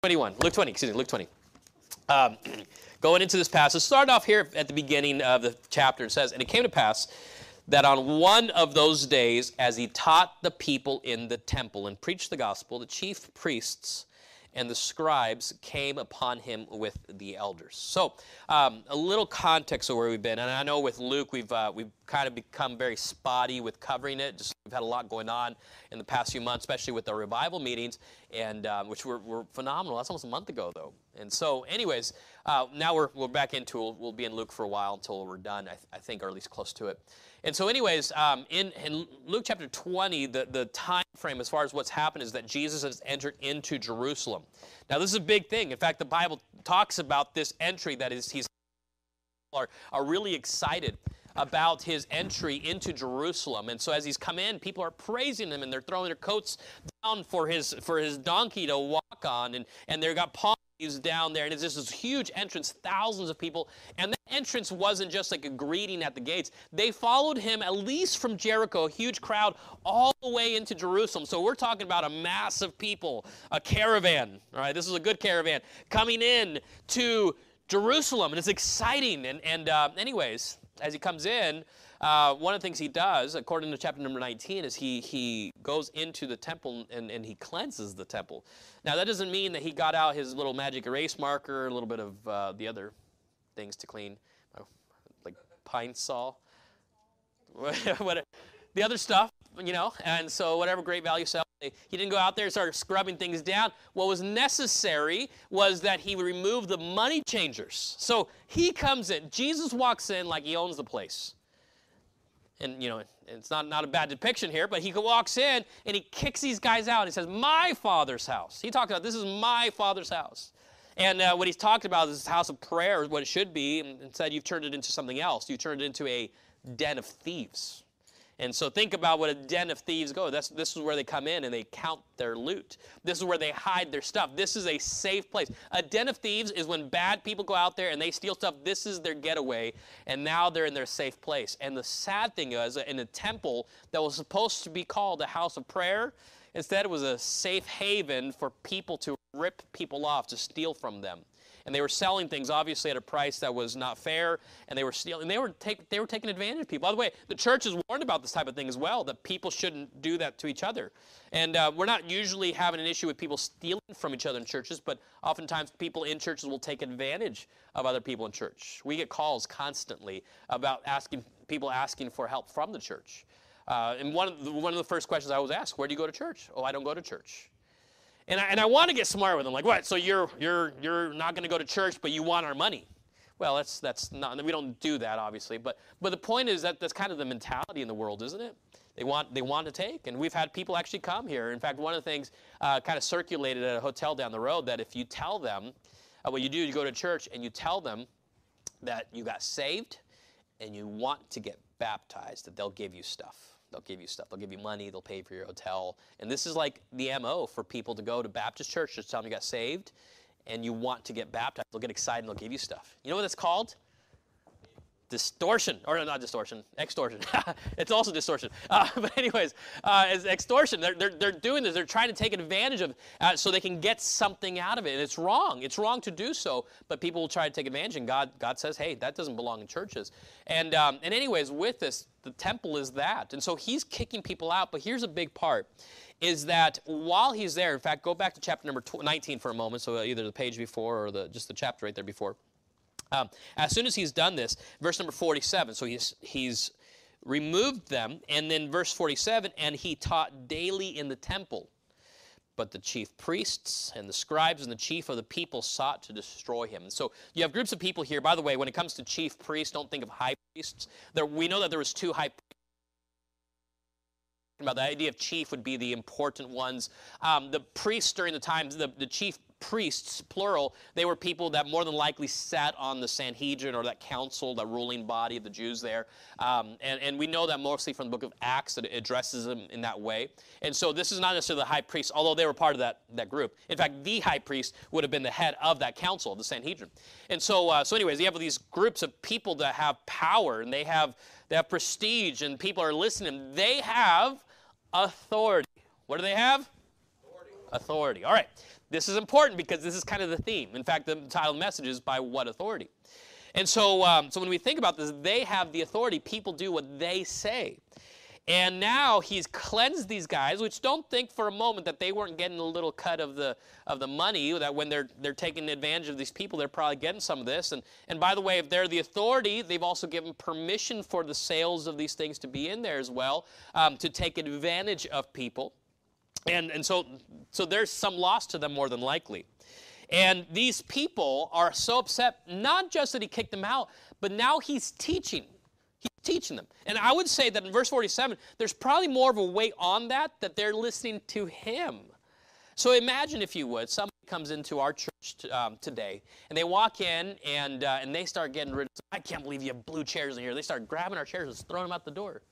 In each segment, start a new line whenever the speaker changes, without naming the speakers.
Luke 20. Going into this passage, start off here at the beginning of the chapter. It says, "And it came to pass that on one of those days, as he taught the people in the temple and preached the gospel, the chief priests and the scribes came upon him with the elders." So, a little context of where we've been. And I know with Luke, we've kind of become very spotty with covering it. We've had a lot going on in the past few months, especially with the revival meetings, and which were phenomenal. That's almost a month ago, though. And so, anyways, now we're back into it. We'll be in Luke for a while until we're done, I think, or at least close to it. And so anyways, in Luke chapter 20, the time frame as far as what's happened is that Jesus has entered into Jerusalem. Now, this is a big thing. In fact, the Bible talks about this entry, that is, he's are really excited about his entry into Jerusalem. And so as he's come in, people are praising him, and they're throwing their coats down for his donkey to walk on, and they've got palm leaves down there, and it's just this huge entrance, thousands of people. And that entrance wasn't just like a greeting at the gates. They followed him at least from Jericho, a huge crowd, all the way into Jerusalem. So we're talking about a mass of people, a caravan. All right, this is a good caravan coming in to Jerusalem, and it's exciting. And anyways, as he comes in, one of the things he does, according to chapter number 19, is he goes into the temple and he cleanses the temple. Now, that doesn't mean that he got out his little magic erase marker, a little bit of the other things to clean, like Pine Sol, the other stuff, you know, and so whatever Great Value Sale. He didn't go out there and start scrubbing things down. What was necessary was that he removed the money changers. So he comes in. Jesus walks in like he owns the place. And, you know, it's not a bad depiction here, but he walks in and he kicks these guys out. He says, "My Father's house." He talks about, this is my Father's house. And what he's talking about is this house of prayer, is what it should be. And instead, you've turned it into something else. You've turned it into a den of thieves. And so think about what a den of thieves go. This is where they come in and they count their loot. This is where they hide their stuff. This is a safe place. A den of thieves is when bad people go out there and they steal stuff. This is their getaway, and now they're in their safe place. And the sad thing is, in a temple that was supposed to be called a house of prayer, instead it was a safe haven for people to rip people off, to steal from them. And they were selling things, obviously, at a price that was not fair, and they were stealing. They were taking advantage of people. By the way, the church is warned about this type of thing as well, that people shouldn't do that to each other. And we're not usually having an issue with people stealing from each other in churches, but oftentimes people in churches will take advantage of other people in church. We get calls constantly about people asking for help from the church. And one of the first questions I always ask, "Where do you go to church?" "Oh, I don't go to church." And I want to get smart with them, like, "What? So you're not going to go to church, but you want our money?" Well, that's not. We don't do that, obviously. But the point is that that's kind of the mentality in the world, isn't it? They want to take, and we've had people actually come here. In fact, one of the things kind of circulated at a hotel down the road, that if you tell them what you do, you go to church and you tell them that you got saved and you want to get baptized, that they'll give you stuff. They'll give you stuff. They'll give you money. They'll pay for your hotel. And this is like the MO for people to go to Baptist church. Just tell them you got saved and you want to get baptized. They'll get excited and they'll give you stuff. You know what it's called? Distortion. Or not distortion. Extortion. It's also distortion. But anyways, it's extortion. They're doing this. They're trying to take advantage of so they can get something out of it. And it's wrong. It's wrong to do so. But people will try to take advantage. And God says, hey, that doesn't belong in churches. And anyways, with this, the temple is that. And so he's kicking people out. But here's a big part, is that while he's there, in fact, go back to chapter number 19 for a moment. So either the page before or just the chapter right there before. As soon as he's done this, verse number 47, so he's removed them, and then verse 47, "And he taught daily in the temple. But the chief priests and the scribes and the chief of the people sought to destroy him." And so you have groups of people here. By the way, when it comes to chief priests, don't think of high priests. We know that there was two high priests. About the idea of chief would be the important ones. The priests during the times, the chief priests, plural, they were people that more than likely sat on the Sanhedrin, or that council, the ruling body of the Jews there. And we know that mostly from the book of Acts, that it addresses them in that way. And so this is not necessarily the high priest, although they were part of that group. In fact, the high priest would have been the head of that council, the Sanhedrin. And so anyways, you have these groups of people that have power, and they have prestige, and people are listening. They have authority. What do they have? Authority. All right. This is important because this is kind of the theme. In fact, the title of the message is By What Authority? And so, so when we think about this, they have the authority. People do what they say. And now he's cleansed these guys, which don't think for a moment that they weren't getting a little cut of the money, that when they're taking advantage of these people, they're probably getting some of this. And by the way, if they're the authority, they've also given permission for the sales of these things to be in there as well, to take advantage of people. And so there's some loss to them more than likely. And these people are so upset, not just that he kicked them out, but now he's teaching. He's teaching them. And I would say that in verse 47, there's probably more of a weight on that they're listening to him. So imagine, if you would, somebody comes into our church today, and they walk in, and they start getting rid of, I can't believe you have blue chairs in here. They start grabbing our chairs and throwing them out the door.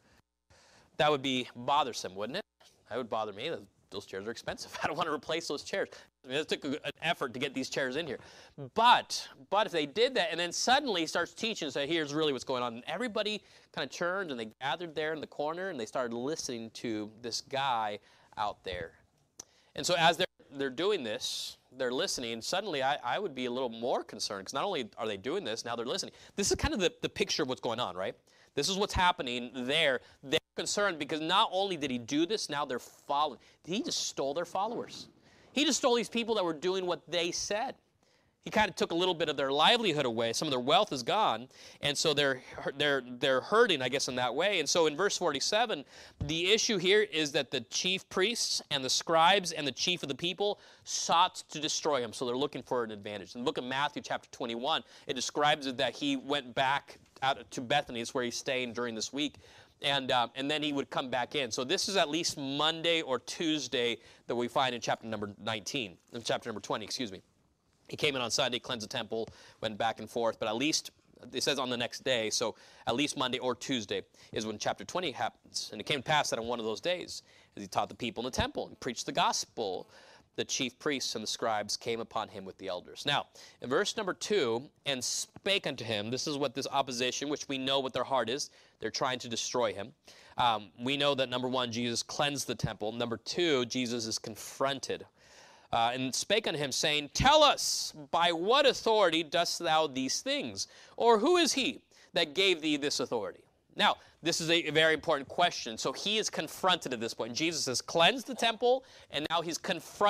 That would be bothersome, wouldn't it? That would bother me. Those chairs are expensive. I don't want to replace those chairs. I mean, it took an effort to get these chairs in here. But if they did that, and then suddenly he starts teaching and say, here's really what's going on. And everybody kind of turned, and they gathered there in the corner, and they started listening to this guy out there. And so as they're doing this, they're listening, suddenly I would be a little more concerned, because not only are they doing this, now they're listening. This is kind of the picture of what's going on, right? This is what's happening there. They're concerned because not only did he do this, now they're following. He just stole their followers. He just stole these people that were doing what they said. He kind of took a little bit of their livelihood away. Some of their wealth is gone, and so they're hurting, I guess, in that way. And so in verse 47, the issue here is that the chief priests and the scribes and the chief of the people sought to destroy him. So they're looking for an advantage. In the book of Matthew, chapter 21, it describes it that he went back out to Bethany. It's where he's staying during this week. And then he would come back in. So this is at least Monday or Tuesday that we find in chapter number 19, in chapter number 20, excuse me. He came in on Sunday, cleansed the temple, went back and forth, but at least, it says on the next day, so at least Monday or Tuesday is when chapter 20 happens. And it came to pass that on one of those days, as he taught the people in the temple and preached the gospel, the chief priests and the scribes came upon him with the elders. Now, in verse number 2, and spake unto him, this is what this opposition, which we know what their heart is, they're trying to destroy him. We know that, number 1, Jesus cleansed the temple. Number 2, Jesus is confronted. And spake unto him, saying, Tell us, by what authority dost thou these things? Or who is he that gave thee this authority? Now, this is a very important question. So he is confronted at this point. Jesus has cleansed the temple, and now he's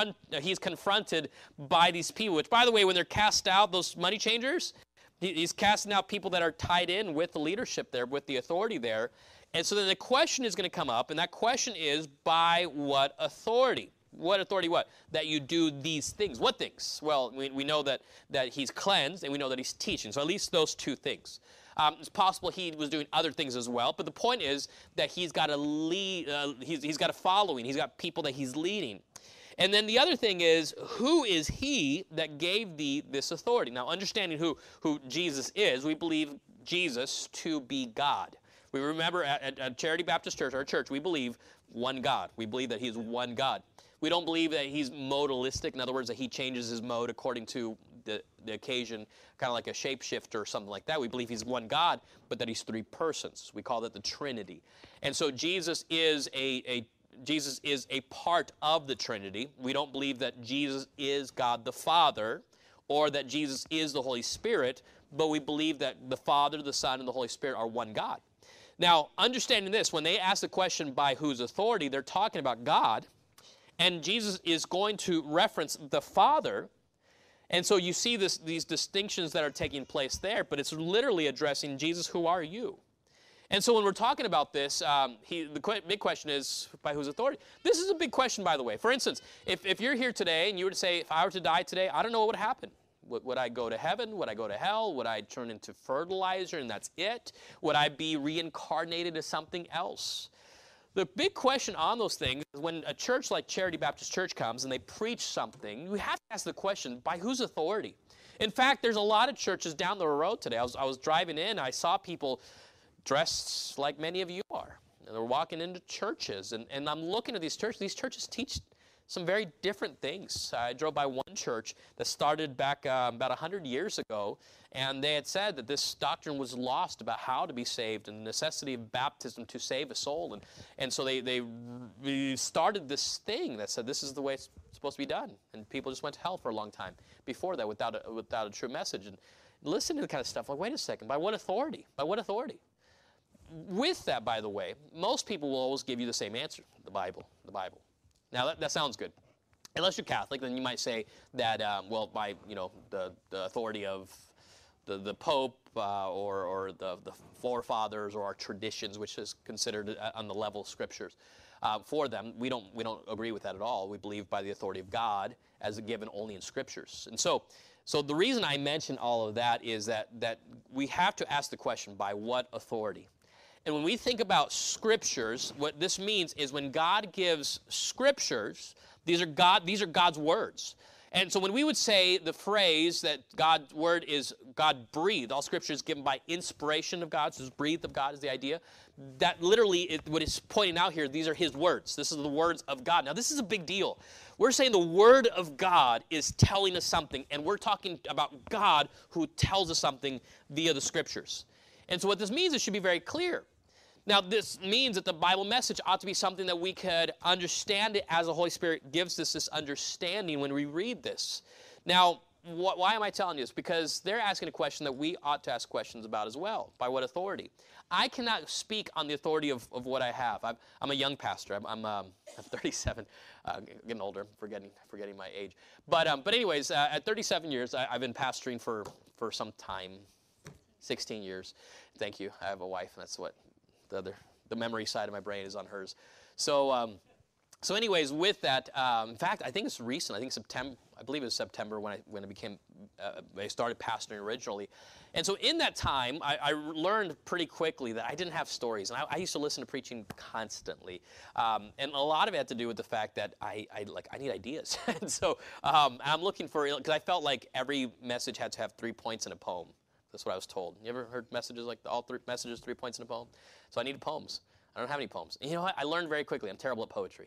confronted by these people, which, by the way, when they're cast out, those money changers, he's casting out people that are tied in with the leadership there, with the authority there. And so then the question is going to come up, and that question is, by what authority? What authority what? That you do these things. What things? Well, we know that he's cleansed, and we know that he's teaching. So at least those two things. It's possible he was doing other things as well, but the point is that he's got a lead. He's got a following. He's got people that he's leading. And then the other thing is, who is he that gave thee this authority? Now, understanding who Jesus is, we believe Jesus to be God. We remember at Charity Baptist Church, our church, we believe one God. We believe that he is one God. We don't believe that he's modalistic. In other words, that he changes his mode according to the occasion, kind of like a shapeshifter or something like that. We believe he's one God, but that he's three persons. We call that the Trinity. And so Jesus is a part of the Trinity. We don't believe that Jesus is God the Father or that Jesus is the Holy Spirit, but we believe that the Father, the Son, and the Holy Spirit are one God. Now, understanding this, when they ask the question by whose authority, they're talking about God, and Jesus is going to reference the Father. And so you see these distinctions that are taking place there, but it's literally addressing Jesus, who are you? And so when we're talking about this, the big question is, by whose authority? This is a big question, by the way. For instance, if you're here today and you were to say, if I were to die today, I don't know what would happen. Would I go to heaven? Would I go to hell? Would I turn into fertilizer and that's it? Would I be reincarnated as something else? The big question on those things is when a church like Charity Baptist Church comes and they preach something, you have to ask the question, by whose authority? In fact, there's a lot of churches down the road today. I was driving in, I saw people dressed like many of you are. And they're walking into churches, and I'm looking at these churches. These churches teach some very different things. I drove by one church that started back about 100 years ago, and they had said that this doctrine was lost about how to be saved and the necessity of baptism to save a soul. And so they started this thing that said this is the way it's supposed to be done. And people just went to hell for a long time before that without a true message. And listen to the kind of stuff like, wait a second, by what authority? By what authority? With that, by the way, most people will always give you the same answer, the Bible, the Bible. Now, that sounds good. Unless you're Catholic, then you might say that, well, by, the authority of the Pope or the forefathers or our traditions, which is considered on the level of Scriptures. For them, we don't agree with that at all. We believe by the authority of God as given only in Scriptures. And so the reason I mention all of that is that we have to ask the question, by what authority? And when we think about Scriptures, what this means is when God gives Scriptures, these are God's words. And so when we would say the phrase that God's word is God-breathed, all Scripture is given by inspiration of God, so it's breathed of God is the idea, that literally what it's pointing out here, these are His words. This is the words of God. Now this is a big deal. We're saying the Word of God is telling us something, and we're talking about God who tells us something via the Scriptures. And so what this means, it should be very clear. Now, this means that the Bible message ought to be something that we could understand it as the Holy Spirit gives us this understanding when we read this. Now, why am I telling you this? Because they're asking a question that we ought to ask questions about as well. By what authority? I cannot speak on the authority of what I have. I'm a young pastor. I'm 37, getting older, forgetting my age. But anyways, at 37 years, I've been pastoring for some time, 16 years. Thank you. I have a wife, and that's what the memory side of my brain is on hers. So anyways, with that, in fact, I think it's recent. I think September. I believe it was September when I started pastoring originally. And so in that time, I learned pretty quickly that I didn't have stories, and I used to listen to preaching constantly. And a lot of it had to do with the fact that I need ideas. And so I'm looking for, because I felt like every message had to have 3 points in a poem. That's what I was told. You ever heard messages like all 3 messages, 3 points in a poem? So I needed poems. I don't have any poems. And you know what? I learned very quickly. I'm terrible at poetry.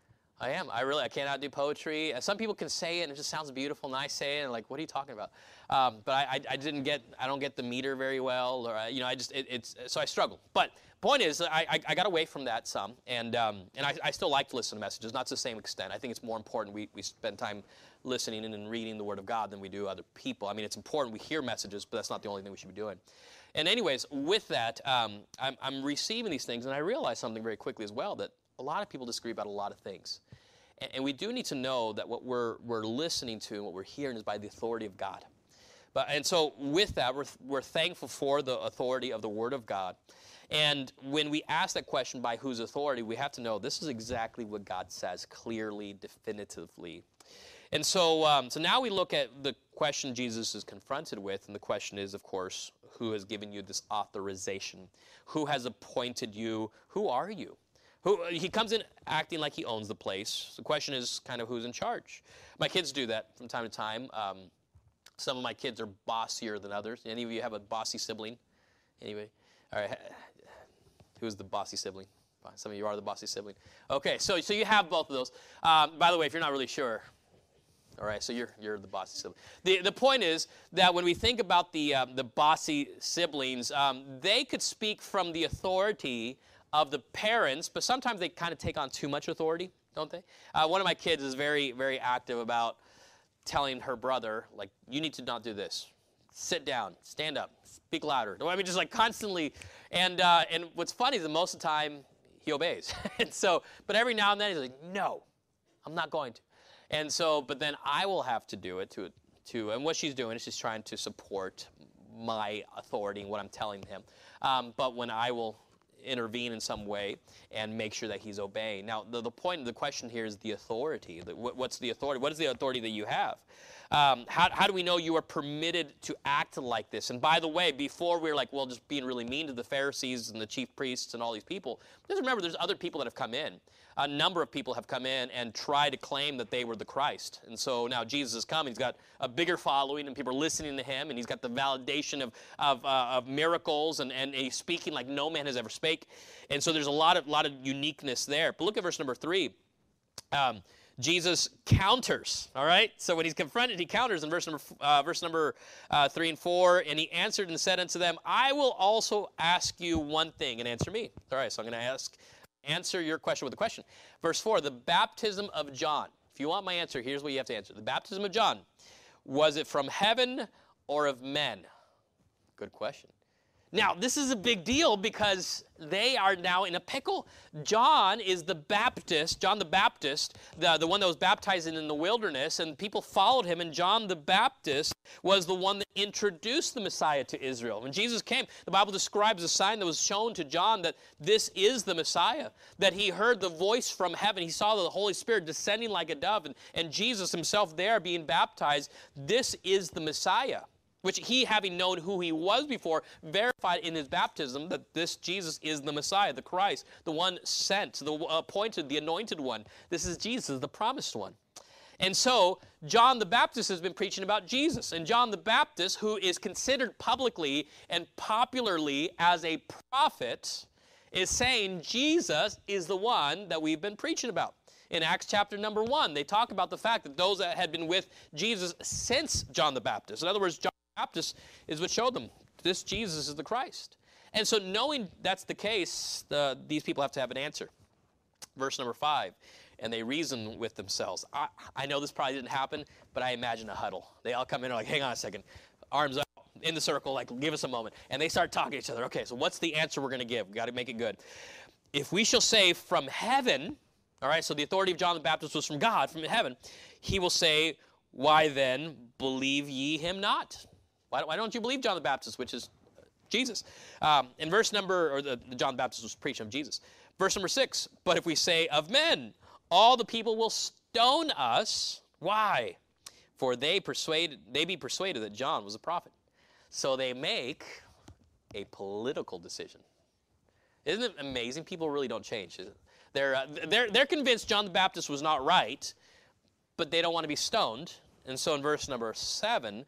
I am. I cannot do poetry. Some people can say it and it just sounds beautiful, and I say it and like, what are you talking about? But I don't get the meter very well, or so I struggle. But point is, I got away from that some, and I still like to listen to messages, not to the same extent. I think it's more important we spend time listening and reading the Word of God than we do other people. I mean, it's important we hear messages, but that's not the only thing we should be doing. And anyways, with that, I'm receiving these things, and I realized something very quickly as well, that a lot of people disagree about a lot of things. And we do need to know that what we're listening to and what we're hearing is by the authority of God. And so with that, we're thankful for the authority of the Word of God. And when we ask that question, by whose authority, we have to know this is exactly what God says clearly, definitively. And so now we look at the question Jesus is confronted with, and the question is, of course, who has given you this authorization? Who has appointed you? Who are you? He comes in acting like he owns the place. The question is kind of who's in charge. My kids do that from time to time. Some of my kids are bossier than others. Any of you have a bossy sibling? Anybody? All right. Who's the bossy sibling? Some of you are the bossy sibling. Okay, so you have both of those. By the way, if you're not really sure, all right, so you're the bossy sibling. The point is that when we think about the bossy siblings, they could speak from the authority of the parents, but sometimes they kind of take on too much authority, don't they? One of my kids is very, very active about telling her brother, like, you need to not do this. Sit down, stand up, speak louder. I mean, just like constantly. And what's funny is that most of the time he obeys. And so, but every now and then he's like, no, I'm not going to. And so, but then I will have to do it to and what she's doing is she's trying to support my authority and what I'm telling him. But when I will intervene in some way and make sure that he's obeying. Now, the point of the question here is the authority. What's the authority? What is the authority that you have? How do we know you are permitted to act like this? And by the way, before we were like, well, just being really mean to the Pharisees and the chief priests and all these people, just remember there's other people that have come in. A number of people have come in and tried to claim that they were the Christ. And so now Jesus has come. He's got a bigger following, and people are listening to him, and he's got the validation of miracles, and he's speaking like no man has ever spake. And so there's a lot of uniqueness there. But look at verse number 3. Jesus counters, all right? So when he's confronted, he counters in verse number 3 and 4. And he answered and said unto them, I will also ask you one thing, and answer me. All right, so I'm going to answer your question with a question. Verse 4, the baptism of John. If you want my answer, here's what you have to answer. The baptism of John, was it from heaven or of men? Good question. Now, this is a big deal because they are now in a pickle. John is the Baptist, John the Baptist, the one that was baptized in the wilderness, and people followed him, and John the Baptist was the one that introduced the Messiah to Israel. When Jesus came, the Bible describes a sign that was shown to John that this is the Messiah, that he heard the voice from heaven. He saw the Holy Spirit descending like a dove, and Jesus himself there being baptized. This is the Messiah, which he, having known who he was before, verified in his baptism that this Jesus is the Messiah, the Christ, the one sent, the appointed, the anointed one. This is Jesus, the promised one. And so John the Baptist has been preaching about Jesus. And John the Baptist, who is considered publicly and popularly as a prophet, is saying Jesus is the one that we've been preaching about. In Acts chapter number 1, they talk about the fact that those that had been with Jesus since John the Baptist, in other words, John the Baptist is what showed them this Jesus is the Christ. And so knowing that's the case, these people have to have an answer. Verse number 5, and they reason with themselves. I know this probably didn't happen, but I imagine a huddle. They all come in and are like, hang on a second, arms up, in the circle, like, give us a moment. And they start talking to each other. Okay, so what's the answer we're going to give? We've got to make it good. If we shall say from heaven, all right, so the authority of John the Baptist was from God, from heaven, he will say, why then believe ye him not? Why don't you believe John the Baptist, which is Jesus? In verse number, or the John the Baptist was preaching of Jesus. Verse number 6, but if we say of men, all the people will stone us. Why? For they be persuaded that John was a prophet. So they make a political decision. Isn't it amazing? People really don't change. They're convinced John the Baptist was not right, but they don't want to be stoned. And so in verse number 7,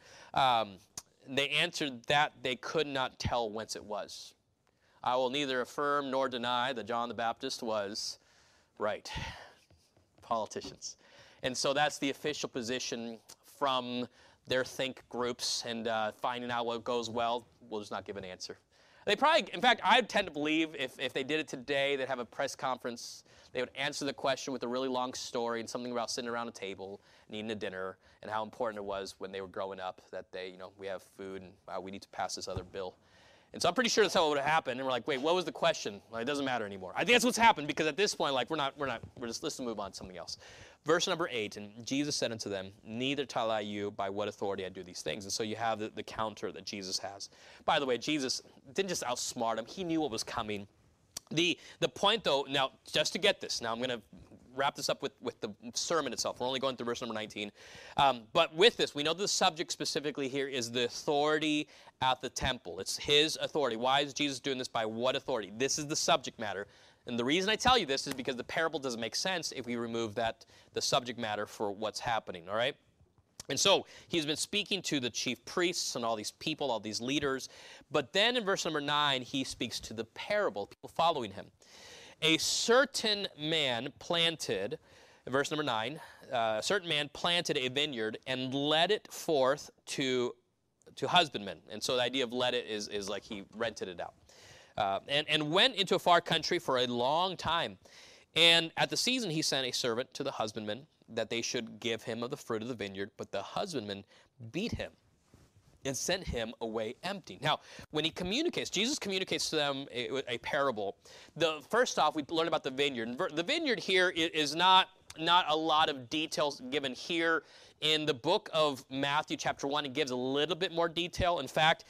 they answered that they could not tell whence it was. I will neither affirm nor deny that John the Baptist was right. Politicians. And so that's the official position from their think groups, and finding out what goes well, we'll just not give an answer. They probably, in fact, I tend to believe if they did it today, they'd have a press conference, they would answer the question with a really long story and something about sitting around a table and eating a dinner and how important it was when they were growing up that they, we have food and we need to pass this other bill. And so I'm pretty sure that's how it would have happened. And we're like, wait, what was the question? Well, it doesn't matter anymore. I think that's what's happened because at this point, like, let's move on to something else. Verse number 8, and Jesus said unto them, neither tell I you by what authority I do these things. And so you have the counter that Jesus has. By the way, Jesus didn't just outsmart him. He knew what was coming. The point, though, now, just to get this, now I'm going to wrap this up with the sermon itself. We're only going through verse number 19. But with this, we know the subject specifically here is the authority at the temple. It's his authority. Why is Jesus doing this? By what authority? This is the subject matter. And the reason I tell you this is because the parable doesn't make sense if we remove the subject matter for what's happening, all right? And so he's been speaking to the chief priests and all these people, all these leaders. But then in verse number 9, he speaks to the parable, people following him. A certain man planted, in verse number 9, a certain man planted a vineyard and led it forth to husbandmen. And so the idea of led it is like he rented it out. And went into a far country for a long time. And at the season he sent a servant to the husbandmen that they should give him of the fruit of the vineyard. But the husbandman beat him and sent him away empty. Now, when he communicates, Jesus communicates to them a parable. First off, we learn about the vineyard. The vineyard here is not a lot of details given here. In the book of Matthew chapter 1, it gives a little bit more detail. In fact,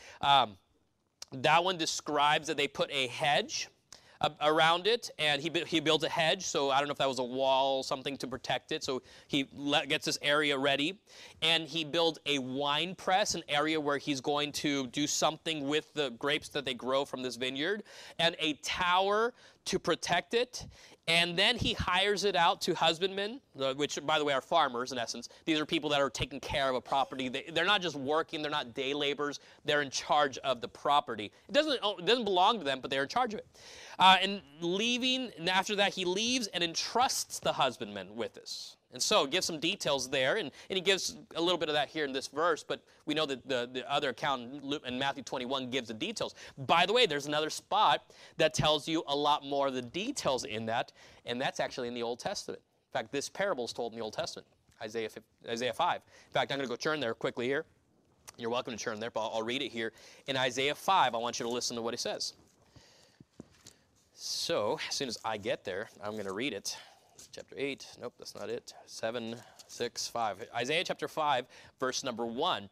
that one describes that they put a hedge around it, and he builds a hedge, so I don't know if that was a wall, something to protect it, so he gets this area ready, and he builds a wine press, an area where he's going to do something with the grapes that they grow from this vineyard, and a tower to protect it, and then he hires it out to husbandmen, which, by the way, are farmers in essence. These are people that are taking care of a property. They're not just working. They're not day laborers. They're in charge of the property. It doesn't belong to them, but they're in charge of it. And after that, he leaves and entrusts the husbandman with this. And so it gives some details there, and he gives a little bit of that here in this verse, but we know that the other account in Matthew 21 gives the details. By the way, there's another spot that tells you a lot more of the details in that, and that's actually in the Old Testament. In fact, this parable is told in the Old Testament, Isaiah 5. In fact, I'm going to go turn there quickly here. You're welcome to turn there, but I'll read it here. In Isaiah 5, I want you to listen to what he says. So, as soon as I get there, I'm going to read it. Chapter 8, nope, that's not it. 7, 6, 5. Isaiah chapter 5, verse number 1.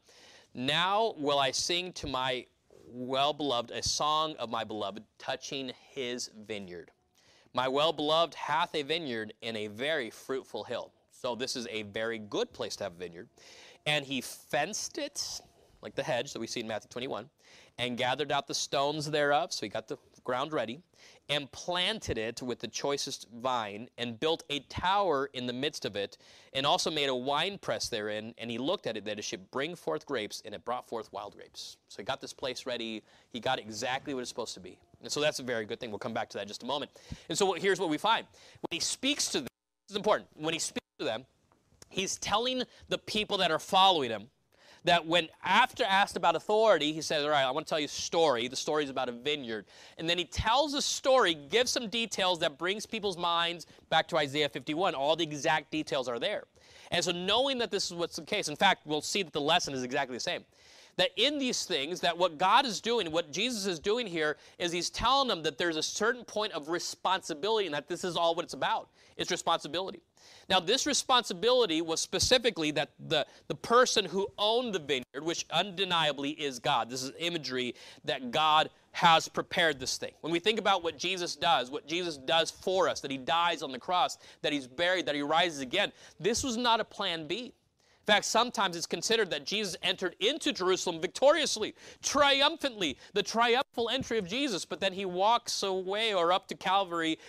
Now will I sing to my well-beloved a song of my beloved, touching his vineyard. My well-beloved hath a vineyard in a very fruitful hill. So this is a very good place to have a vineyard. And he fenced it, like the hedge that we see in Matthew 21, and gathered out the stones thereof, so he got the ground ready, and planted it with the choicest vine, and built a tower in the midst of it, and also made a winepress therein, and he looked at it that it should bring forth grapes, and it brought forth wild grapes. So he got this place ready. He got exactly what it's supposed to be. And so that's a very good thing. We'll come back to that in just a moment. And so here's what we find. When he speaks to them, this is important, when he speaks to them, he's telling the people that are following him that when after asked about authority, he says, all right, I want to tell you a story. The story is about a vineyard. And then he tells a story, gives some details that brings people's minds back to Isaiah 51. All the exact details are there. And so knowing that this is what's the case, in fact, we'll see that the lesson is exactly the same. That in these things, that what God is doing, what Jesus is doing here, is he's telling them that there's a certain point of responsibility and that this is all what it's about. It's responsibility. Now, this responsibility was specifically that the person who owned the vineyard, which undeniably is God. This is imagery that God has prepared this thing. When we think about what Jesus does for us, that he dies on the cross, that he's buried, that he rises again, this was not a plan B. In fact, sometimes it's considered that Jesus entered into Jerusalem victoriously, triumphantly, the triumphal entry of Jesus, but then he walks away or up to Calvary,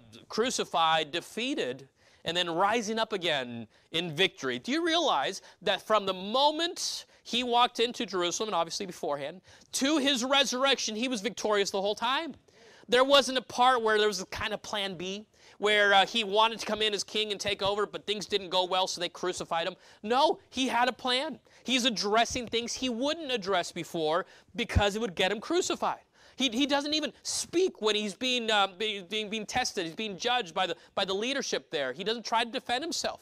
crucified, defeated, and then rising up again in victory. Do you realize that from the moment he walked into Jerusalem, and obviously beforehand, to his resurrection, he was victorious the whole time? There wasn't a part where there was a kind of plan B, where he wanted to come in as king and take over, but things didn't go well, so they crucified him. No, he had a plan. He's addressing things he wouldn't address before because it would get him crucified. He doesn't even speak when he's being tested. He's being judged by the leadership there. He doesn't try to defend himself.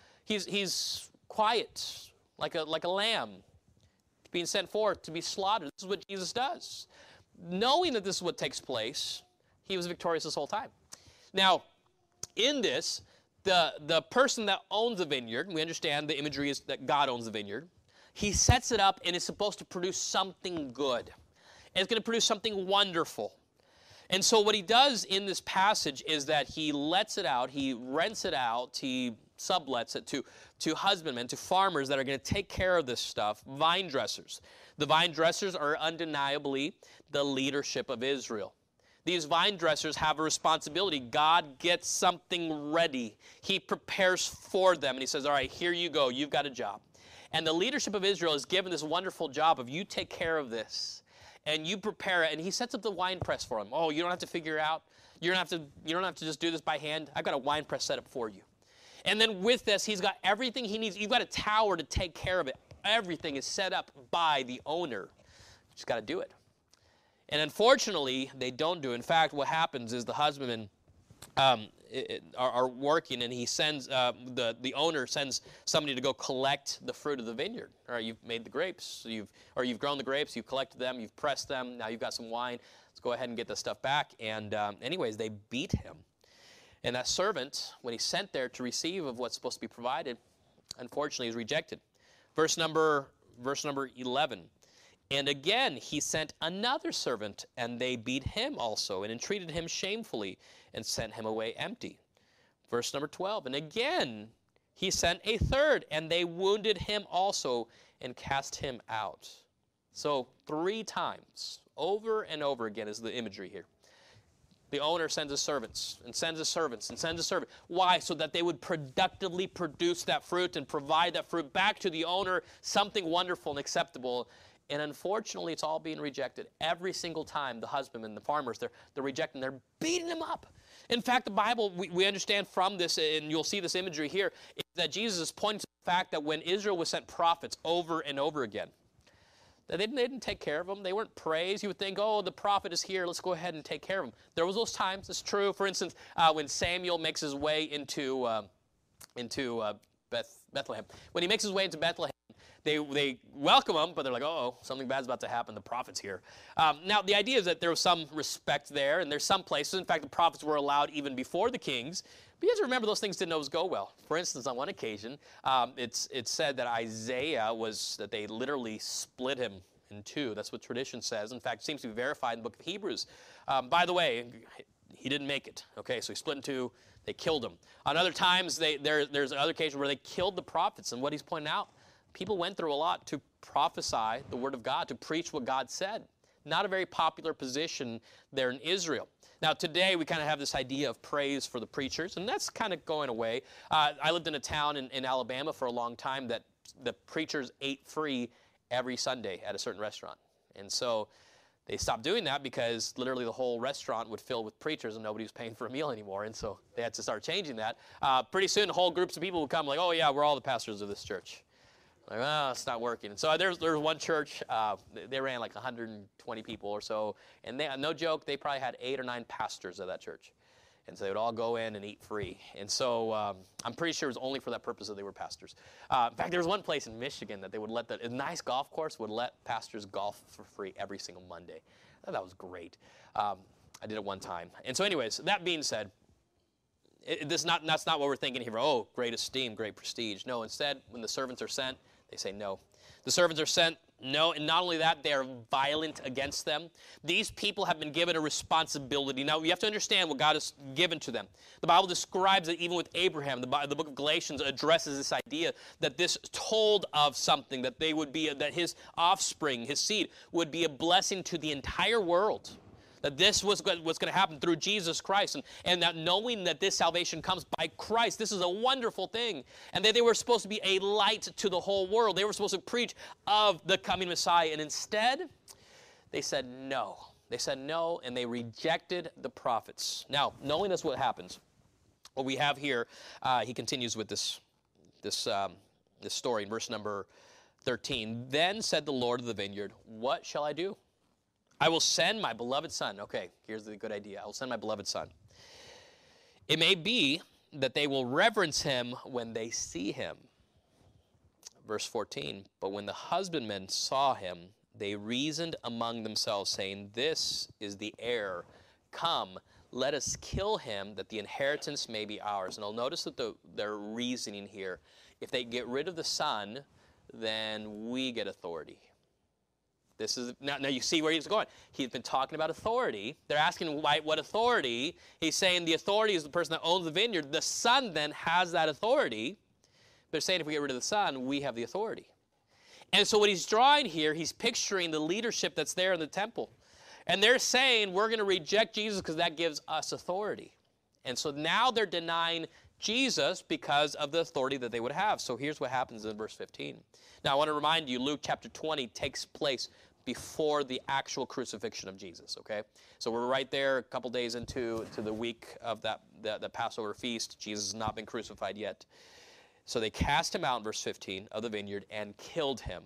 He's quiet, like a lamb being sent forth to be slaughtered. This is what Jesus does. Knowing that this is what takes place, he was victorious this whole time. Now, in this, the person that owns the vineyard, we understand the imagery is that God owns the vineyard. He sets it up and it's supposed to produce something good. And it's going to produce something wonderful. And so what he does in this passage is that he lets it out, he rents it out, he sublets it to husbandmen, to farmers that are going to take care of this stuff, vine dressers. The vine dressers are undeniably the leadership of Israel. These vine dressers have a responsibility. God gets something ready. He prepares for them, and he says, all right, here you go. You've got a job. And the leadership of Israel is given this wonderful job of you take care of this, and you prepare it. And he sets up the wine press for them. Oh, you don't have to figure it out. You don't have to just do this by hand. I've got a wine press set up for you. And then with this, he's got everything he needs. You've got a tower to take care of it. Everything is set up by the owner. You just got to do it. And unfortunately, they don't do it. In fact, what happens is the husbandmen are working, and he sends the owner sends somebody to go collect the fruit of the vineyard. All right, you've made the grapes, you've grown the grapes, you've collected them, you've pressed them. Now you've got some wine. Let's go ahead and get the stuff back. And anyways, they beat him. And that servant, when he's sent there to receive of what's supposed to be provided, unfortunately is rejected. Verse number 11. And again he sent another servant, and they beat him also, and entreated him shamefully, and sent him away empty. Verse number 12. And again he sent a third, and they wounded him also, and cast him out. So 3 times, over and over again is the imagery here. The owner sends his servants, and sends his servants, and sends a servant. Why? So that they would productively produce that fruit and provide that fruit back to the owner, something wonderful and acceptable. And unfortunately, it's all being rejected. Every single time, the husbandmen, the farmers, they're rejecting, they're beating them up. In fact, the Bible, we understand from this, and you'll see this imagery here, is that Jesus is pointing to the fact that when Israel was sent prophets over and over again, that they didn't take care of them. They weren't praised. You would think, oh, the prophet is here. Let's go ahead and take care of him. There was those times. It's true. For instance, when Samuel makes his way into Bethlehem. When he makes his way into Bethlehem, they welcome him, but they're like, oh, something bad's about to happen. The prophet's here. Now, the idea is that there was some respect there, and there's some places. In fact, the prophets were allowed even before the kings. But you have to remember those things didn't always go well. For instance, on one occasion, it's said that that they literally split him in two. That's what tradition says. In fact, it seems to be verified in the book of Hebrews. By the way, he didn't make it. Okay, so he split in two. They killed him. On other times, there's another occasion where they killed the prophets. And what he's pointing out, people went through a lot to prophesy the word of God, to preach what God said. Not a very popular position there in Israel. Now, today, we kind of have this idea of praise for the preachers, and that's kind of going away. I lived in a town in Alabama for a long time that the preachers ate free every Sunday at a certain restaurant. And so they stopped doing that because literally the whole restaurant would fill with preachers and nobody was paying for a meal anymore. And so they had to start changing that. Pretty soon, whole groups of people would come like, oh, yeah, we're all the pastors of this church. Like, oh, it's not working. And so there's one church, they ran like 120 people or so, and no joke, they probably had 8 or 9 pastors of that church. And so they would all go in and eat free. And so I'm pretty sure it was only for that purpose that they were pastors. In fact, there was one place in Michigan that they would let a nice golf course would let pastors golf for free every single Monday. I thought that was great. I did it one time. And so anyways, that being said, that's not what we're thinking here. Oh, great esteem, great prestige. No, instead, when the servants are sent, they say no. The servants are sent, no, and not only that, they are violent against them. These people have been given a responsibility. Now, you have to understand what God has given to them. The Bible describes it even with Abraham. The book of Galatians addresses this idea that this told of something, that that his offspring, his seed, would be a blessing to the entire world. That this was what's going to happen through Jesus Christ. And that knowing that this salvation comes by Christ, this is a wonderful thing. And that they were supposed to be a light to the whole world. They were supposed to preach of the coming Messiah. And instead, they said no. They said no, and they rejected the prophets. Now, knowing this, what happens? What we have here, he continues with this story in verse number 13. Then said the Lord of the vineyard, what shall I do? I will send my beloved son. Okay, here's the good idea. I will send my beloved son. It may be that they will reverence him when they see him. Verse 14, but when the husbandmen saw him, they reasoned among themselves, saying, this is the heir. Come, let us kill him, that the inheritance may be ours. And I'll notice that their reasoning here, if they get rid of the son, then we get authority. This is now you see where he's going. He's been talking about authority. They're asking what authority. He's saying the authority is the person that owns the vineyard. The son then has that authority. They're saying if we get rid of the son, we have the authority. And so what he's drawing here, he's picturing the leadership that's there in the temple. And they're saying we're going to reject Jesus because that gives us authority. And so now they're denying Jesus because of the authority that they would have. So here's what happens in verse 15. Now I want to remind you, Luke chapter 20 takes place before the actual crucifixion of Jesus, okay? So we're right there a couple days into the week of the Passover feast. Jesus has not been crucified yet. So they cast him out, in verse 15, of the vineyard and killed him.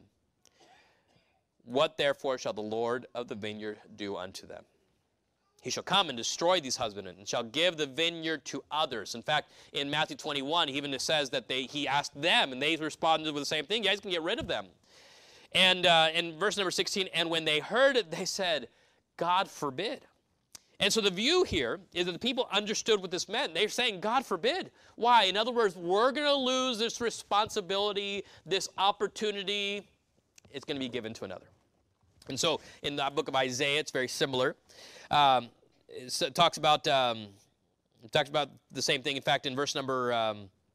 What therefore shall the Lord of the vineyard do unto them? He shall come and destroy these husbandmen and shall give the vineyard to others. In fact, in Matthew 21, he even says that he asked them, and they responded with the same thing. You guys can get rid of them. And in verse number 16, and when they heard it, they said, God forbid. And so the view here is that the people understood what this meant. They're saying, God forbid. Why? In other words, we're going to lose this responsibility, this opportunity. It's going to be given to another. And so in the book of Isaiah, it's very similar. It talks about the same thing. In fact, in verse number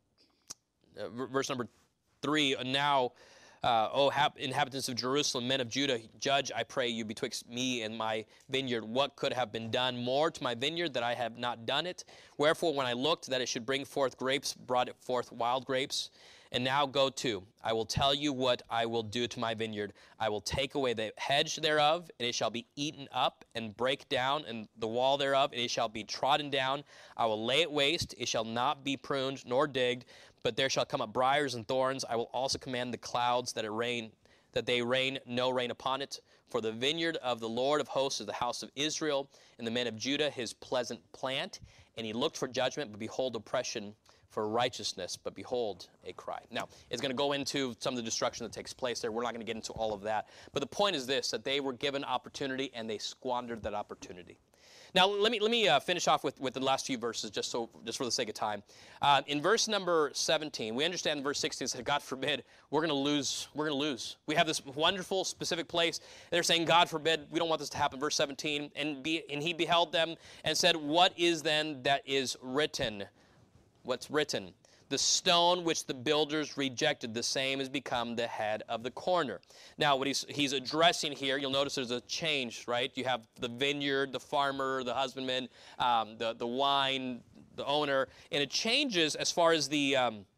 3, now, O inhabitants of Jerusalem, men of Judah, judge, I pray you, betwixt me and my vineyard. What could have been done more to my vineyard that I have not done it? Wherefore, when I looked that it should bring forth grapes, brought it forth wild grapes. And now go to. I will tell you what I will do to my vineyard. I will take away the hedge thereof, and it shall be eaten up, and break down, and the wall thereof, and it shall be trodden down. I will lay it waste. It shall not be pruned nor digged, but there shall come up briars and thorns. I will also command the clouds that they rain no rain upon it. For the vineyard of the Lord of hosts is the house of Israel, and the men of Judah his pleasant plant. And he looked for judgment, but behold oppression, for righteousness, but behold a cry. Now, it's going to go into some of the destruction that takes place there. We're not going to get into all of that. But the point is this, that they were given opportunity, and they squandered that opportunity. Now, let me finish off with the last few verses, just for the sake of time. In verse number 17, we understand in verse 16 says, God forbid, we're going to lose. We're going to lose. We have this wonderful, specific place. They're saying, God forbid, we don't want this to happen. Verse 17, and he beheld them and said, what is then that is written? What's written? The stone which the builders rejected, the same has become the head of the corner. Now, what he's addressing here, you'll notice there's a change, right? You have the vineyard, the farmer, the husbandman, the wine, the owner, and it changes as far as the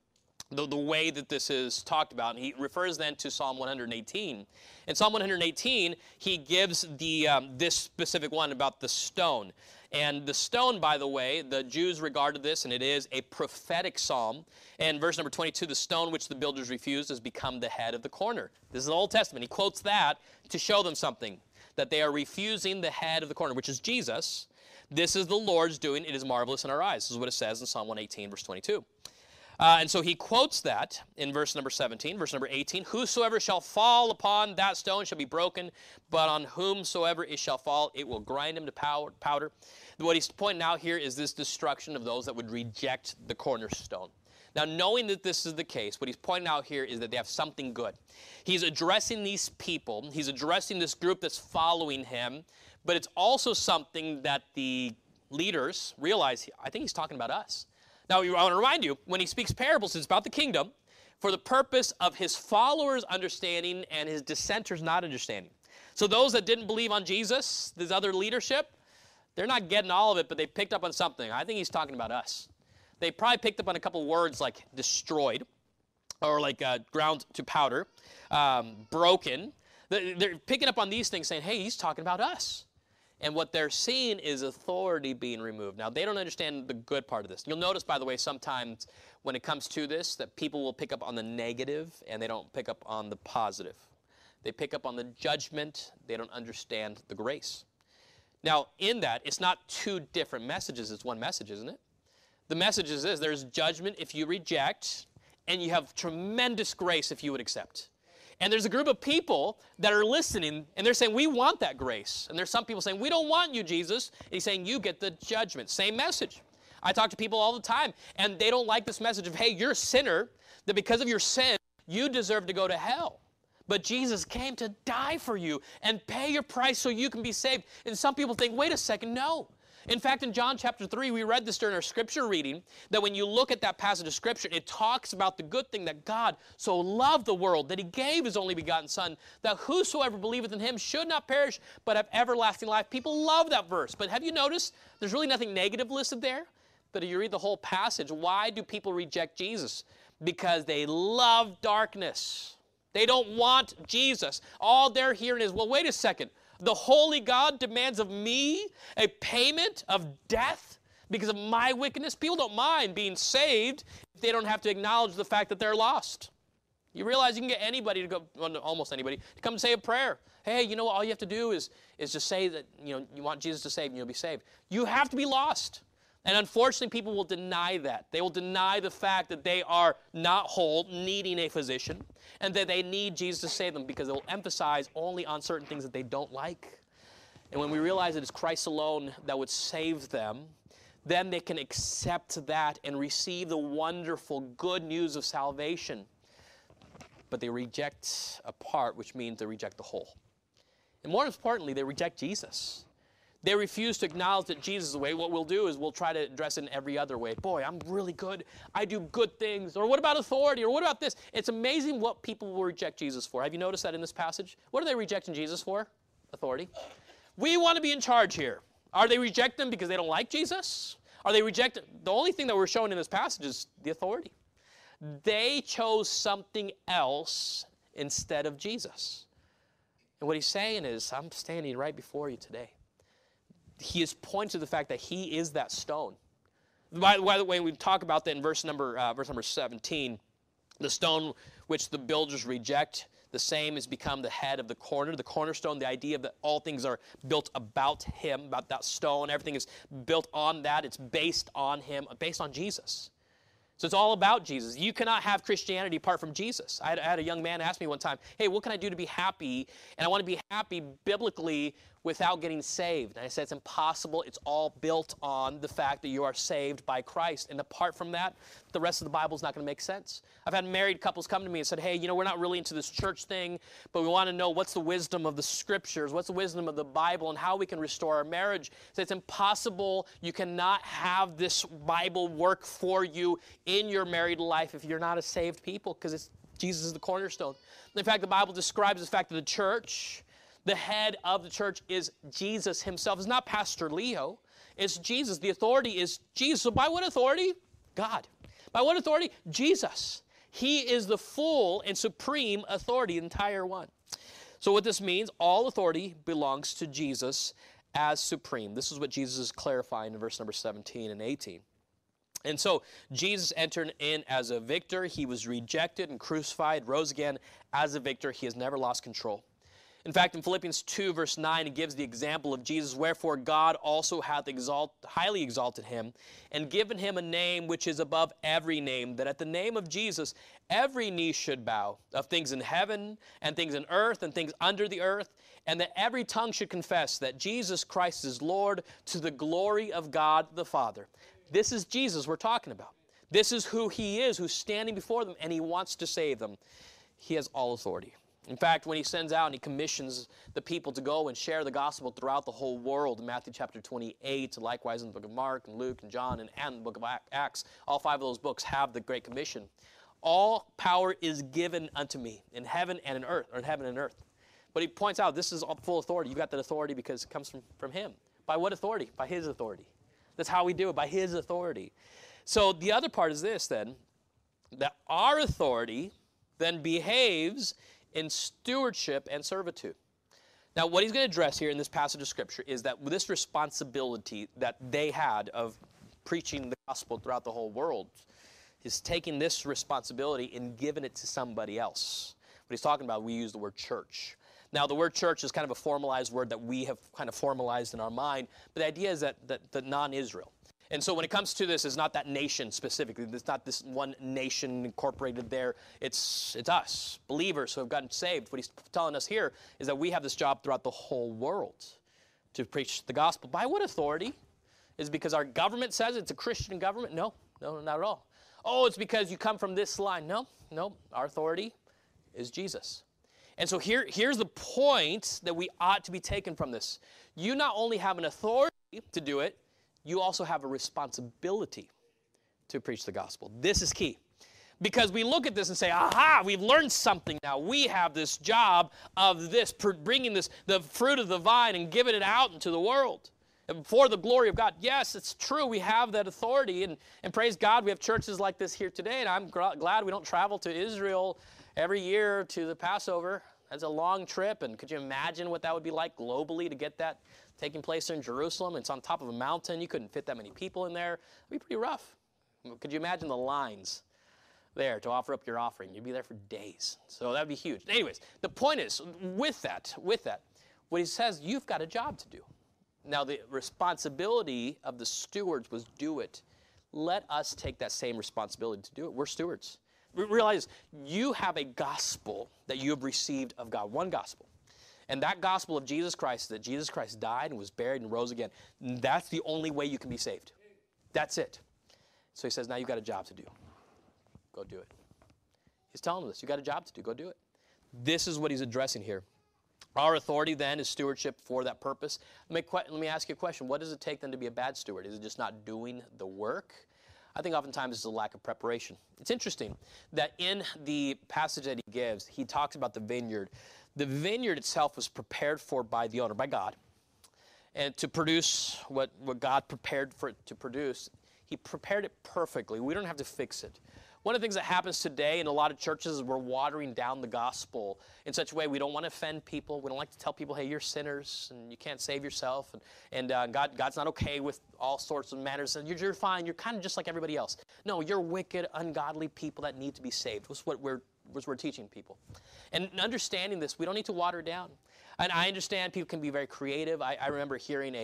way that this is talked about. And he refers then to Psalm 118. In Psalm 118, he gives this specific one about the stone. And the stone, by the way, the Jews regarded this, and it is a prophetic psalm. And verse number 22, the stone which the builders refused has become the head of the corner. This is the Old Testament. He quotes that to show them something, that they are refusing the head of the corner, which is Jesus. This is the Lord's doing. It is marvelous in our eyes. This is what it says in Psalm 118, verse 22. And so he quotes that in verse number 17. Verse number 18, whosoever shall fall upon that stone shall be broken, but on whomsoever it shall fall, it will grind him to powder. What he's pointing out here is this destruction of those that would reject the cornerstone. Now, knowing that this is the case, what he's pointing out here is that they have something good. He's addressing these people. He's addressing this group that's following him, but it's also something that the leaders realize. I think he's talking about us. Now, I want to remind you, when he speaks parables, it's about the kingdom for the purpose of his followers understanding and his dissenters not understanding. So those that didn't believe on Jesus, this other leadership, they're not getting all of it, but they picked up on something. I think he's talking about us. They probably picked up on a couple words like destroyed or like ground to powder, broken. They're picking up on these things saying, hey, he's talking about us. And what they're seeing is authority being removed. Now, they don't understand the good part of this. You'll notice, by the way, sometimes when it comes to this, that people will pick up on the negative and they don't pick up on the positive. They pick up on the judgment. They don't understand the grace. Now, in that, it's not two different messages. It's one message, isn't it? The message is this. There's judgment if you reject, and you have tremendous grace if you would accept. And there's a group of people that are listening, and they're saying, we want that grace. And there's some people saying, we don't want you, Jesus. And he's saying, you get the judgment. Same message. I talk to people all the time, and they don't like this message of, hey, you're a sinner, that because of your sin, you deserve to go to hell. But Jesus came to die for you and pay your price so you can be saved. And some people think, wait a second, no. In fact, in John chapter 3, we read this during our scripture reading, that when you look at that passage of scripture, it talks about the good thing that God so loved the world that he gave his only begotten Son, that whosoever believeth in him should not perish, but have everlasting life. People love that verse. But have you noticed there's really nothing negative listed there? But if you read the whole passage, why do people reject Jesus? Because they love darkness. They don't want Jesus. All they're hearing is, well, wait a second. The holy God demands of me a payment of death because of my wickedness. People don't mind being saved if they don't have to acknowledge the fact that they're lost. You realize you can get anybody to go, well, almost anybody, to come and say a prayer. Hey, you know what? All you have to do is just say that you want Jesus to save and you'll be saved. You have to be lost. And unfortunately, people will deny that. They will deny the fact that they are not whole, needing a physician, and that they need Jesus to save them because they'll emphasize only on certain things that they don't like. And when we realize it is Christ alone that would save them, then they can accept that and receive the wonderful good news of salvation. But they reject a part, which means they reject the whole. And more importantly, they reject Jesus. They refuse to acknowledge that Jesus is the way. What we'll do is we'll try to address it in every other way. Boy, I'm really good. I do good things. Or what about authority? Or what about this? It's amazing what people will reject Jesus for. Have you noticed that in this passage? What are they rejecting Jesus for? Authority. We want to be in charge here. Are they rejecting him because they don't like Jesus? Are they rejecting? The only thing that we're showing in this passage is the authority. They chose something else instead of Jesus. And what he's saying is, I'm standing right before you today. He is pointing to the fact that he is that stone. By the way, we talk about that in verse number 17. The stone which the builders reject, the same has become the head of the cornerstone, the idea that all things are built about him, about that stone. Everything is built on that. It's based on him, based on Jesus. So it's all about Jesus. You cannot have Christianity apart from Jesus. I had a young man ask me one time, hey, what can I do to be happy? And I want to be happy biblically without getting saved. And I said, it's impossible. It's all built on the fact that you are saved by Christ. And apart from that, the rest of the Bible is not going to make sense. I've had married couples come to me and said, hey, we're not really into this church thing, but we want to know what's the wisdom of the Scriptures, what's the wisdom of the Bible, and how we can restore our marriage. So it's impossible. You cannot have this Bible work for you in your married life if you're not a saved people, because Jesus is the cornerstone. In fact, the Bible describes the fact that the church, the head of the church is Jesus himself. It's not Pastor Leo. It's Jesus. The authority is Jesus. So by what authority? God. By what authority? Jesus. He is the full and supreme authority, the entire one. So what this means, all authority belongs to Jesus as supreme. This is what Jesus is clarifying in verse number 17 and 18. And so Jesus entered in as a victor. He was rejected and crucified, rose again as a victor. He has never lost control. In fact, in Philippians 2, verse 9, it gives the example of Jesus. Wherefore God also hath highly exalted him, and given him a name which is above every name, that at the name of Jesus every knee should bow, of things in heaven, and things in earth, and things under the earth, and that every tongue should confess that Jesus Christ is Lord, to the glory of God the Father. This is Jesus we're talking about. This is who he is, who's standing before them, and he wants to save them. He has all authority. In fact, when he sends out and he commissions the people to go and share the gospel throughout the whole world, in Matthew chapter 28, likewise in the book of Mark and Luke and John and the book of Acts, all 5 of those books have the Great Commission. All power is given unto me in heaven and in earth, or in heaven and earth. But he points out this is all full authority. You got that authority because it comes from him. By what authority? By his authority. That's how we do it, by his authority. So the other part is this then, that our authority then behaves in stewardship and servitude. Now, what he's going to address here in this passage of Scripture is that this responsibility that they had of preaching the gospel throughout the whole world is taking this responsibility and giving it to somebody else. What he's talking about, we use the word church. Now, the word church is kind of a formalized word that we have kind of formalized in our mind, but the idea is that non-Israel. And so when it comes to this, it's not that nation specifically. It's not this one nation incorporated there. It's us, believers who have gotten saved. What he's telling us here is that we have this job throughout the whole world to preach the gospel. By what authority? Is it because our government says it's a Christian government? No, not at all. Oh, it's because you come from this line. No, our authority is Jesus. And so here's the point that we ought to be taken from this. You not only have an authority to do it, you also have a responsibility to preach the gospel. This is key. Because we look at this and say, aha, we've learned something now. We have this job of this, bringing the fruit of the vine and giving it out into the world for the glory of God. Yes, it's true. We have that authority. And praise God, we have churches like this here today. And I'm glad we don't travel to Israel every year to the Passover. That's a long trip. And could you imagine what that would be like globally to get that taking place in Jerusalem? It's on top of a mountain. You couldn't fit that many people in there. It'd be pretty rough. Could you imagine the lines there to offer up your offering? You'd be there for days. So that'd be huge. Anyways, the point is, with that, what he says, you've got a job to do. Now, the responsibility of the stewards was do it. Let us take that same responsibility to do it. We're stewards. Realize you have a gospel that you have received of God, one gospel. And that gospel of Jesus Christ, that Jesus Christ died and was buried and rose again, that's the only way you can be saved. That's it. So he says, now you've got a job to do. Go do it. He's telling them this. You've got a job to do. Go do it. This is what he's addressing here. Our authority then is stewardship for that purpose. Let me ask you a question. What does it take then to be a bad steward? Is it just not doing the work? I think oftentimes it's a lack of preparation. It's interesting that in the passage that he gives, he talks about the vineyard. The vineyard itself was prepared for by the owner, by God. And to produce what God prepared for it to produce, he prepared it perfectly. We don't have to fix it. One of the things that happens today in a lot of churches is we're watering down the gospel in such a way we don't want to offend people. We don't like to tell people, hey, you're sinners and you can't save yourself, and God's not okay with all sorts of matters. And you're fine. You're kind of just like everybody else. No, you're wicked, ungodly people that need to be saved. That's what we're teaching people. And understanding this, we don't need to water it down. And I understand people can be very creative. I remember hearing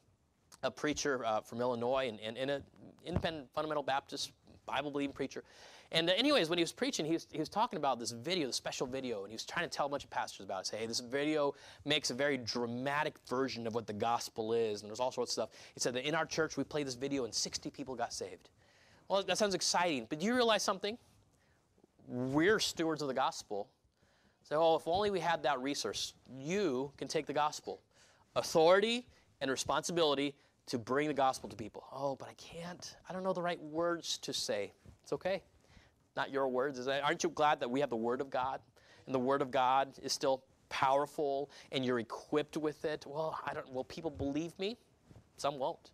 a preacher from Illinois and an independent fundamental Baptist Bible-believing preacher. And anyways, when he was preaching, he was talking about this video, the special video, and he was trying to tell a bunch of pastors about it. Say, hey, this video makes a very dramatic version of what the gospel is, and there's all sorts of stuff. He said that in our church, we played this video, and 60 people got saved. Well, that sounds exciting, but do you realize something? We're stewards of the gospel. So, oh, if only we had that resource. You can take the gospel. Authority and responsibility to bring the gospel to people. Oh, but I can't. I don't know the right words to say. It's okay. Not your words. Aren't you glad that we have the Word of God? And the Word of God is still powerful and you're equipped with it? Well, will people believe me? Some won't.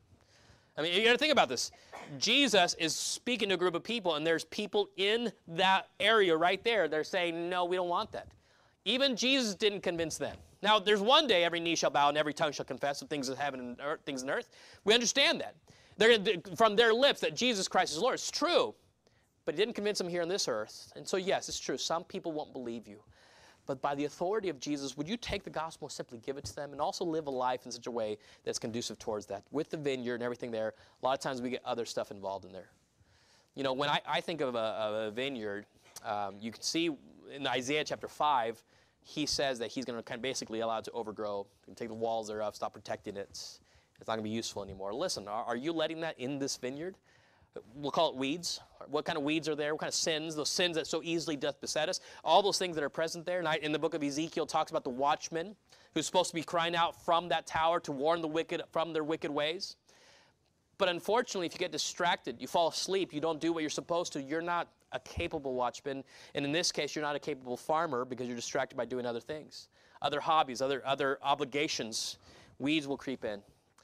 I mean, you got to think about this. Jesus is speaking to a group of people, and there's people in that area right there. They're saying, no, we don't want that. Even Jesus didn't convince them. Now, there's one day every knee shall bow and every tongue shall confess of things in heaven and earth, things in earth. We understand that. From their lips that Jesus Christ is Lord. It's true. But he didn't convince them here on this earth. And so, yes, it's true. Some people won't believe you. But by the authority of Jesus, would you take the gospel and simply give it to them and also live a life in such a way that's conducive towards that? With the vineyard and everything there, a lot of times we get other stuff involved in there. You know, when I think of a vineyard, you can see in Isaiah chapter 5, he says that he's going to kind of basically allow it to overgrow, take the walls thereof, stop protecting it. It's not going to be useful anymore. Listen, are you letting that in this vineyard? We'll call it weeds. What kind of weeds are there? What kind of sins? Those sins that so easily doth beset us. All those things that are present there. And in the book of Ezekiel, it talks about the watchman who's supposed to be crying out from that tower to warn the wicked from their wicked ways. But unfortunately, if you get distracted, you fall asleep, you don't do what you're supposed to, you're not a capable watchman. And in this case, you're not a capable farmer because you're distracted by doing other things. Other hobbies, other obligations. Weeds will creep in.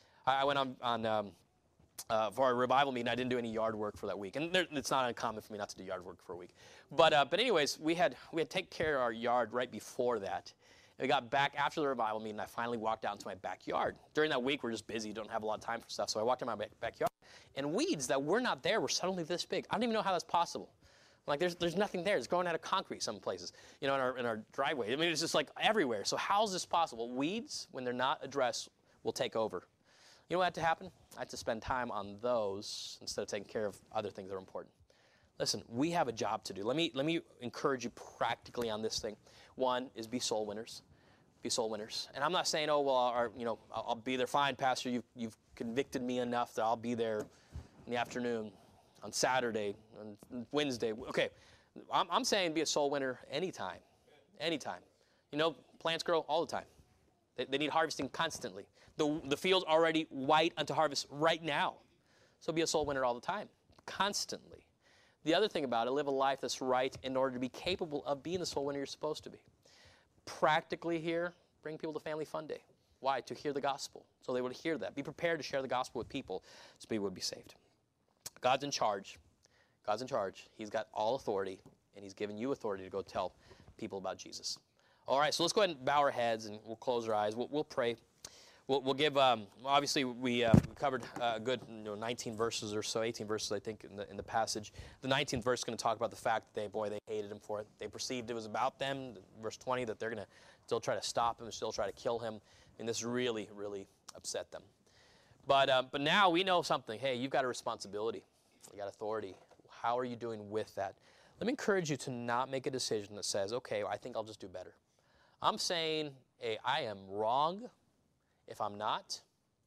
I went on for a revival meeting. I didn't do any yard work for that week. And it's not uncommon for me not to do yard work for a week. But anyways, we had to take care of our yard right before that. And we got back after the revival meeting, and I finally walked out into my backyard. During that week, we're just busy, don't have a lot of time for stuff. So I walked in my backyard, and weeds that were not there were suddenly this big. I don't even know how that's possible. Like, there's nothing there. It's growing out of concrete some places, you know, in our driveway. I mean, it's just like everywhere. So how is this possible? Weeds, when they're not addressed, will take over. You know what had to happen? I had to spend time on those instead of taking care of other things that are important. Listen, we have a job to do. Let me encourage you practically on this thing. One is be soul winners. Be soul winners. And I'm not saying, oh, well, I'll be there. Fine, Pastor, you've convicted me enough that I'll be there in the afternoon, on Saturday, on Wednesday. Okay, I'm saying be a soul winner anytime. Anytime. You know, plants grow all the time. They need harvesting constantly. The field's already white unto harvest right now. So be a soul winner all the time, constantly. The other thing about it, live a life that's right in order to be capable of being the soul winner you're supposed to be. Practically here, bring people to Family Fun Day. Why? To hear the gospel, so they would hear that. Be prepared to share the gospel with people so people would be saved. God's in charge. God's in charge. He's got all authority, and he's given you authority to go tell people about Jesus. All right, so let's go ahead and bow our heads, and we'll close our eyes. We'll pray. We'll give, obviously, we covered a good 19 verses or so, 18 verses, I think, in the passage. The 19th verse is going to talk about the fact that they hated him for it. They perceived it was about them. Verse 20, that they're going to still try to stop him, still try to kill him. And this really, really upset them. But now we know something. Hey, you've got a responsibility. You got authority. How are you doing with that? Let me encourage you to not make a decision that says, okay, I think I'll just do better. I'm saying, hey, I am wrong if I'm not,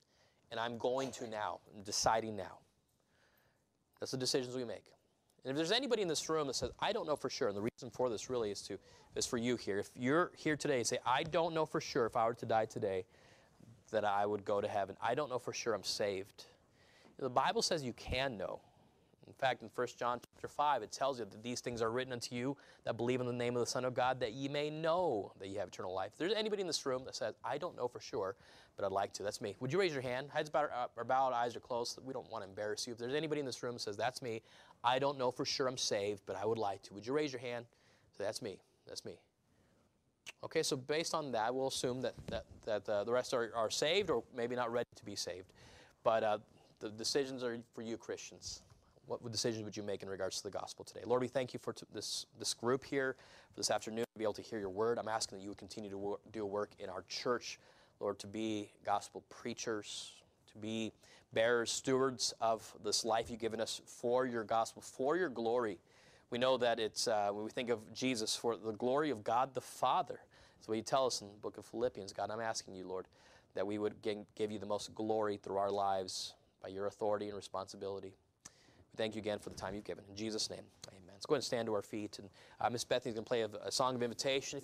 and I'm going to now. I'm deciding now. That's the decisions we make. And if there's anybody in this room that says, I don't know for sure, and the reason for this really is for you here. If you're here today and say, I don't know for sure if I were to die today that I would go to heaven. I don't know for sure I'm saved. The Bible says you can know. In fact, in 1 John chapter 5, it tells you that these things are written unto you that believe in the name of the Son of God, that ye may know that ye have eternal life. If there's anybody in this room that says, I don't know for sure, but I'd like to, that's me. Would you raise your hand? Heads are bowed, eyes are closed. We don't want to embarrass you. If there's anybody in this room that says, that's me, I don't know for sure I'm saved, but I would like to. Would you raise your hand? Say, that's me. That's me. Okay, so based on that, we'll assume that the rest are saved or maybe not ready to be saved. But the decisions are for you Christians. What decisions would you make in regards to the gospel today? Lord, we thank you for this group here, for this afternoon to be able to hear your word. I'm asking that you would continue to do a work in our church, Lord, to be gospel preachers, to be bearers, stewards of this life you've given us for your gospel, for your glory. We know that it's, when we think of Jesus, for the glory of God the Father. That's what you tell us in the book of Philippians. God, I'm asking you, Lord, that we would give you the most glory through our lives by your authority and responsibility. We thank you again for the time you've given. In Jesus' name, amen. Let's go ahead and stand to our feet. And Miss Bethany's going to play a song of invitation.